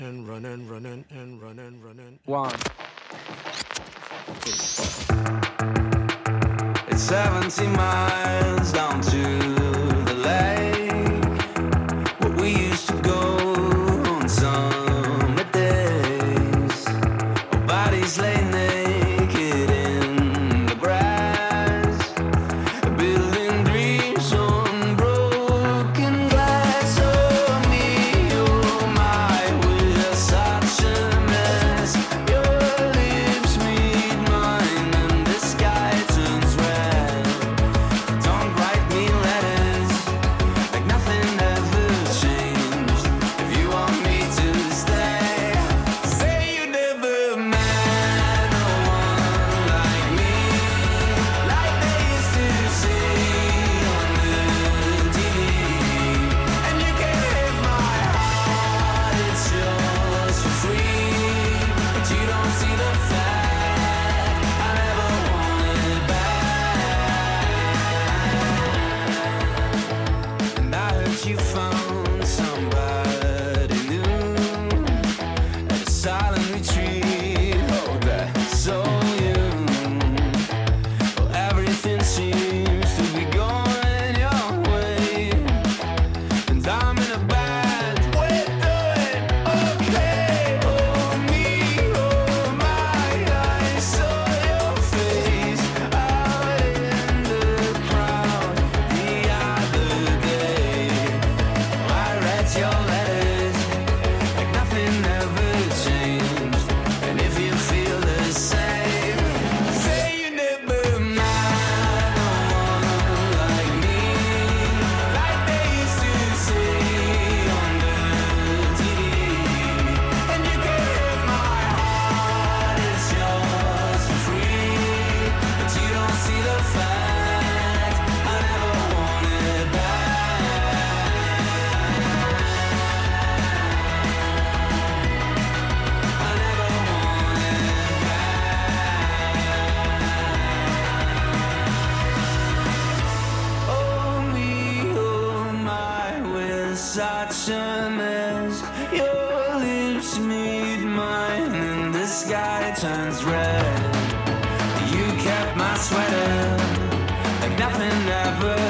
and running, running, and running, running. One. It's 70 miles down to the lake where we used to go on summer days. Our bodies lay naked in the grass, building dreams on broken glass. Oh me, oh my, we're such a mess. Your lips meet mine and the sky turns red. Don't write me letters like nothing ever changed. If you want me to stay, say you never met no one like me, like they used to say on the TV. And you can have my heart, it's yours for free, but you don't see the fact I never want it back. And I heard you found somebody new at a silent retreat. Oh, that's so you. Well, everything seems to be going your way, and I'm in a bad way, doing okay. Oh me, oh my, I saw your face out in the crowd the other day. I read your letters like nothing ever changed. And if you feel the same, say you never met no one like me, like they used to say on the TV. And you can have my heart, it's yours for free, but you don't see the fact I never want it back. I never want it back. Oh me, oh my, we're such a mess. Your lips meet mine and the sky turns red. You kept my sweater like nothing ever